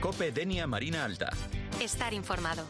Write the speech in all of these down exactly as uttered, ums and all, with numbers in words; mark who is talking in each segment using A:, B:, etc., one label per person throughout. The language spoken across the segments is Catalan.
A: COPE Denia Marina Alta.
B: Estar informado.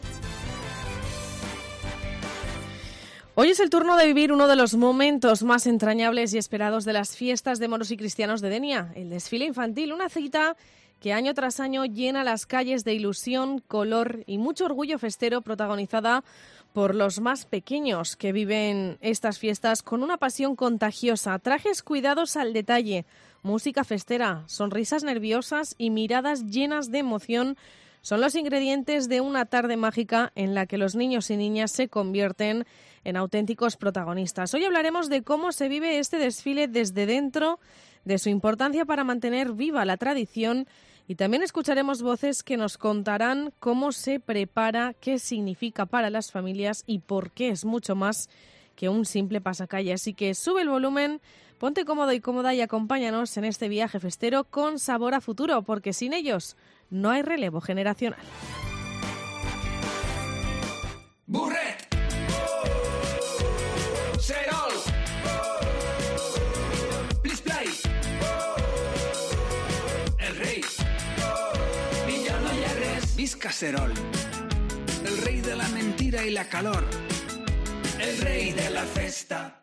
C: Hoy es el turno de vivir uno de los momentos más entrañables y esperados de las fiestas de moros y cristianos de Denia, el desfile infantil, una cita que año tras año llena las calles de ilusión, color y mucho orgullo festero, protagonizada por los más pequeños que viven estas fiestas con una pasión contagiosa, trajes cuidados al detalle, música festera, sonrisas nerviosas y miradas llenas de emoción son los ingredientes de una tarde mágica en la que los niños y niñas se convierten en auténticos protagonistas. Hoy hablaremos de cómo se vive este desfile desde dentro, de su importancia para mantener viva la tradición, y también escucharemos voces que nos contarán cómo se prepara, qué significa para las familias y por qué es mucho más que un simple pasacalle. Así que sube el volumen, ponte cómodo y cómoda y acompáñanos en este viaje festero con sabor a futuro, porque sin ellos no hay relevo generacional.
D: ¡Burret! ¡Serol! ¡Plisplay! ¡El rey! ¡Villano y Arres! ¡Visca Serol! El rey de la mentira y la calor. El rei de la festa.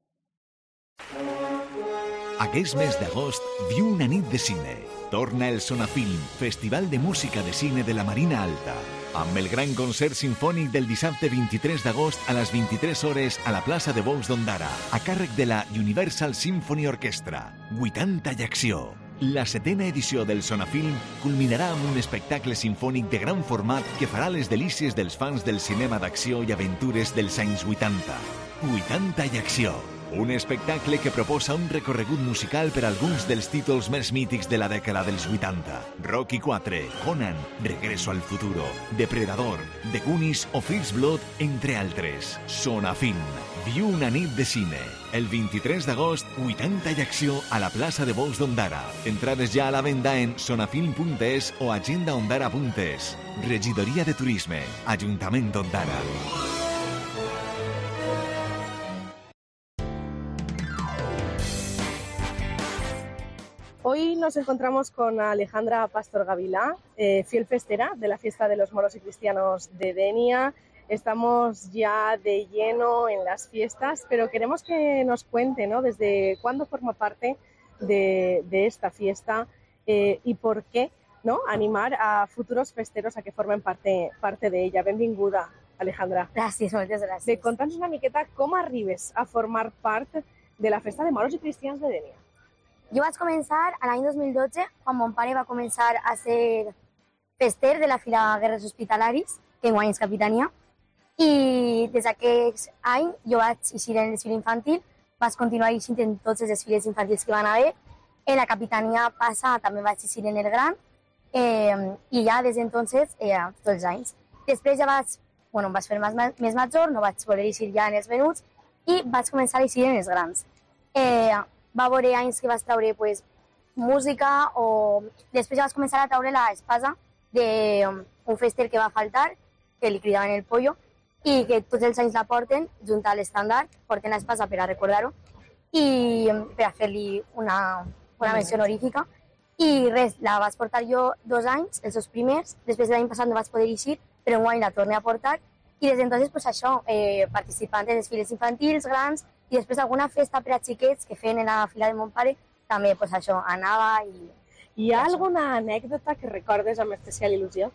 E: Aquest mes d'agost viu una nit de cine. Torna el Sonafilm, Festival de Música de Cine de la Marina Alta, amb el gran concert sinfònic del dissabte vint-i-tres d'agost a les vint-i-tres hores a la plaça de Bous d'Ondara, a càrrec de la Universal Symphony Orchestra. vuitanta i acció. La setena edició del Sonafilm culminarà amb un espectacle sinfònic de gran format que farà les delícies dels fans del cinema d'acció i aventures dels anys vuitanta. vuitanta i acció. Un espectacle que proposa un recorregut musical per alguns dels títols més mítics de la dècada dels vuitanta. Rocky quatre, Conan, Regreso al futuro, Depredador, The Goonies o First Blood, entre altres. Sonafilm. Viu una nit de cine. El vint-i-tres d'agost, vuitanta i acció a la plaça de Bous d'Ondara. Entrades ja a la venda en sonafilm punt es o agenda ondara punt es. Regidoria de Turisme, Ajuntament d'Ondara.
C: Hoy nos encontramos con Alejandra Pastor Gavilá, eh, fiel festera de la fiesta de los moros y cristianos de Denia. Estamos ya de lleno en las fiestas, pero queremos que nos cuente, ¿no?, desde cuándo forma parte de, de esta fiesta eh, y por qué, ¿no?, animar a futuros festeros a que formen parte, parte de ella. Benvinguda, Alejandra.
F: Gràcies, moltes gràcies.
C: De conta'ns una miqueta com arribes a formar part de la festa de moros i cristians de Denia.
F: Jo vaig començar a l'any dos mil dotze, quan mon pare va començar a ser fester de la Fira Guerrers Hospitalaris, que enguany és capitania, i des d'aquest any jo vaig eixir en el desfile infantil, vaig continuar eixint en tots els desfiles infantils que van haver. En la capitania passa també vaig eixir en el gran, eh, i ja des d'entonces, eh, tots els anys. Després ja vaig, bueno, vaig fer més, més major, no vaig voler eixir ja en els menuts, i vaig començar a eixir en els grans. Eh, va haver anys que vaig traure pues, música o després ja vaig començar a traure l'espasa d'un fester que va faltar, que li cridaven el pollo, i que tots els anys la porten junt a l'estàndard, porten l'espasa per a recordar-ho i per a fer-li una, una menció honorífica. I res, la vaig portar jo dos anys, els dos primers, després de l'any passat no vaig poder eixir, però enguany la torne a portar i des d'entonces pues, això, eh, participant en desfiles infantils, grans, i després alguna festa per a xiquets que feien en la fila de mon pare, també pues, això, anava i...
C: Hi ha alguna anècdota que recordes amb especial il·lusió?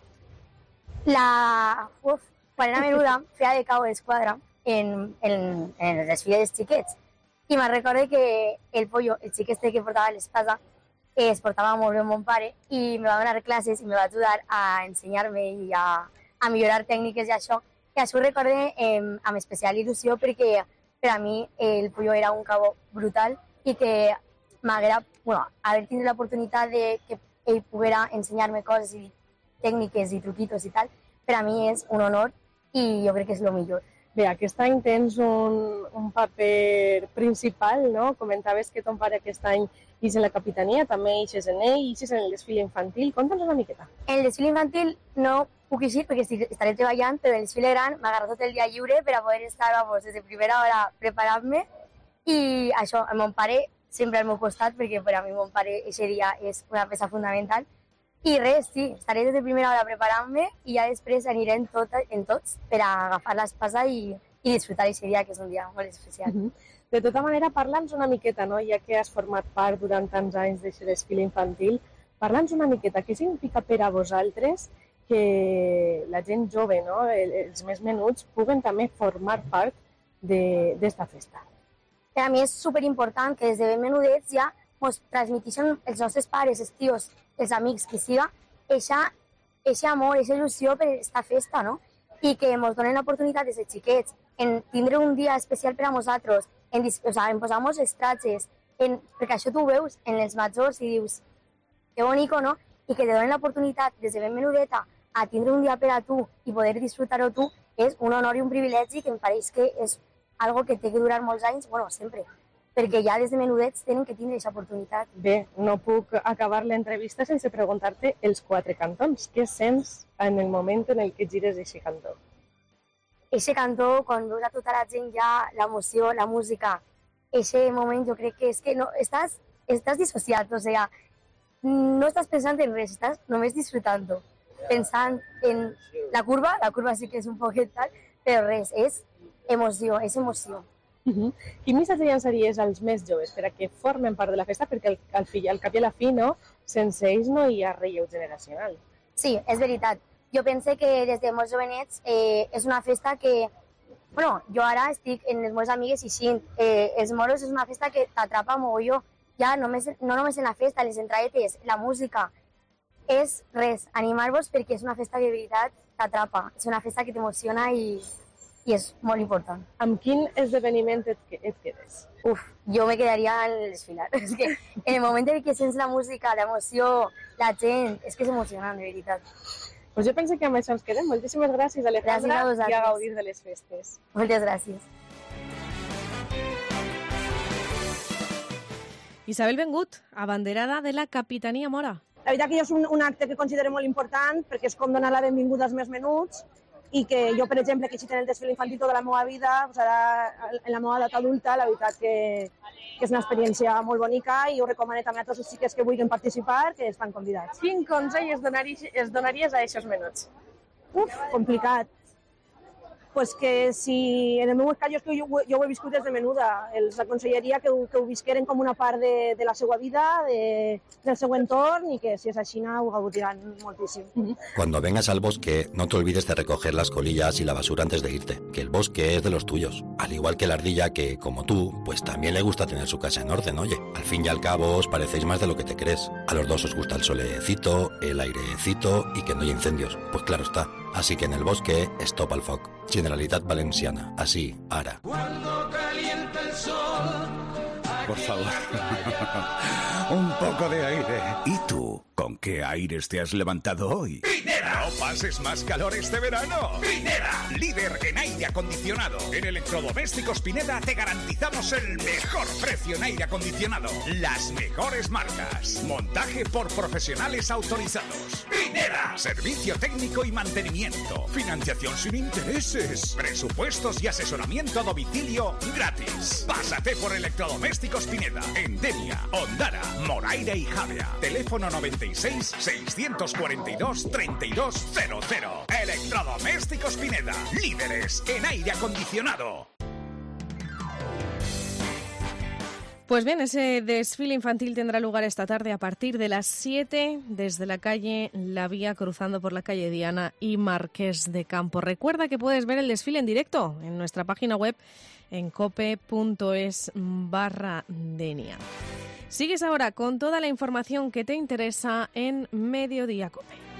F: La... Uf, quan era menuda, feia de cabo d'esquadra en, en, en el desfile dels xiquets. I me'n recorde que el pollo, el xic este que portava l'espasa, es portava molt bé amb mon pare i me va donar classes i me va ajudar a ensenyar-me i a, a millorar tècniques i això. I això ho recorde eh, amb especial il·lusió perquè per a mi el pollo era un cabo brutal i que m'agrada, bueno, haver tingut l'oportunitat de que ell poguera ensenyar-me coses i tècniques i truquitos i tal, per a mi és un honor i jo crec que és el millor.
C: Bé, aquest any tens un, un paper principal, no? Comentaves que ton pare aquest any ix en la capitania, també ixes en ell, ixes en el desfile infantil. Conta'ns una miqueta.
F: En el desfile infantil no puc eixir perquè estaré treballant, però en el desfile gran m'agarro tot el dia lliure per a poder estar vamos, des de primera hora preparant-me i això, el mon pare sempre al meu costat perquè per a mi mon pare aquest dia és una peça fundamental I res, sí, estaré des de primera hora preparant-me i ja després anirem tot, en tots per a agafar l'espasa i, i disfrutar aquest dia, que és un dia molt especial.
C: Uh-huh. De tota manera, parla'ns una miqueta, no? Ja que has format part durant tants anys d'aquest desfile infantil, parla'ns una miqueta, què significa per a vosaltres que la gent jove, no? Els més menuts, puguen també formar part d'esta festa?
F: Per a mi és superimportant que des de ben menudets ja ens transmetixen els nostres pares, els tios, els amics, que siga, aquest amor, aquesta il·lusió per aquesta festa, no? I que ens donen l'oportunitat des de xiquets en tindre un dia especial per a nosaltres, en, o sigui, en posar-nos els tratges, en, perquè això tu ho veus en els majors i dius que bonico, no? I que te donen l'oportunitat des de ben menudeta a tindre un dia per a tu i poder disfrutar-ho tu és un honor i un privilegi que em pareix que és algo que té que durar molts anys, bueno, sempre, perquè ja des de menudets tenen que tindre aquesta oportunitat.
C: Bé, no puc acabar l'entrevista sense preguntar-te els quatre cantons. Què sents en el moment en el que gires aquest cantó?
F: Aquest cantó, quan veus a tota la gent ja, l'emoció, la música, aquest moment jo crec que és que no, estàs, estàs dissociat, o sigui, no estàs pensant en res, estàs només disfrutant-ho, pensant en la curva, la curva sí que és un poquet tal, però res, és emoció, és emoció.
C: Uh-huh. Quin missatge llançaries als més joves per a que formen part de la festa? Perquè al, al, fi, al cap i a la fi, no, sense ells no hi ha relleu generacional.
F: Sí, és veritat. Jo penso que des de molts jovenets eh, és una festa que... Bueno, jo ara estic en les meves amigues i així. Eh, els moros és una festa que t'atrapa mogolló. Ja només, no només en la festa, les entradetes, la música. És res, animar-vos perquè és una festa que de veritat t'atrapa. És una festa que t'emociona i... i és molt important.
C: Amb quin esdeveniment et, et quedes?
F: Uf, jo me quedaria en el desfilar. És que en el moment en què sents la música, l'emoció, la gent, és que és emocionant, de veritat.
C: Pues jo penso que amb això ens quedem. Moltíssimes gràcies, Alejandra,
F: gràcies a
C: i a gaudir de les festes.
F: Moltes gràcies.
C: Isabel Bengut, abanderada de la Capitania Mora.
A: La veritat que jo és un, un acte que considero molt important perquè és com donar la benvinguda als més menuts i que jo, per exemple, que he estat en el desfile infantil tota la meva vida, doncs ara en la meva edat adulta, la veritat que, que és una experiència molt bonica i ho recomano també a tots els xiques que vulguin participar, que estan convidats.
C: Quin consell es donaries, es donaries a aquests menuts?
A: Uf, complicat. Pues que si, en el meu cas, jo, jo, jo ho he viscut des de menuda, els aconsellaria que ho, que ho visqueren com una part de, de la seva vida, de, del seu entorn, y que si es així ho gaudiran moltíssim.
B: Cuando vengas al bosque, no te olvides de recoger las colillas y la basura antes de irte, que el bosque es de los tuyos. Al igual que la ardilla que, como tú, pues también le gusta tener su casa en orden, oye. Al fin y al cabo os parecéis más de lo que te crees. A los dos os gusta el solecito, el airecito y que no hay incendios. Pues claro está. Así que en el bosque, stop al foc. Generalitat Valenciana. Así, ara.
D: Cuando calienta el sol.
G: Por favor. Un poco de aire. ¿Y tú? ¿Con qué aires te has levantado hoy?
H: ¡Pineda! No pases más calor este verano. ¡Pineda! Líder en aire acondicionado. En Electrodomésticos Pineda te garantizamos el mejor precio en aire acondicionado. Las mejores marcas. Montaje por profesionales autorizados. ¡Pineda! Servicio técnico y mantenimiento. Financiación sin intereses. Presupuestos y asesoramiento a domicilio gratis. Pásate por Electrodomésticos Pineda. En Denia, Ondara, Moraira y Javea. Teléfono noventa y seis, seiscientos cuarenta y dos, treinta y dos cero cero. Electrodomésticos Pineda. Líderes en aire acondicionado.
C: Pues bien, ese desfile infantil tendrá lugar esta tarde a partir de las siete desde la calle La Vía, cruzando por la calle Diana y Marqués de Campo. Recuerda que puedes ver el desfile en directo en nuestra página web en cope punto es barra Denia. Sigues ahora con toda la información que te interesa en Mediodía Cope.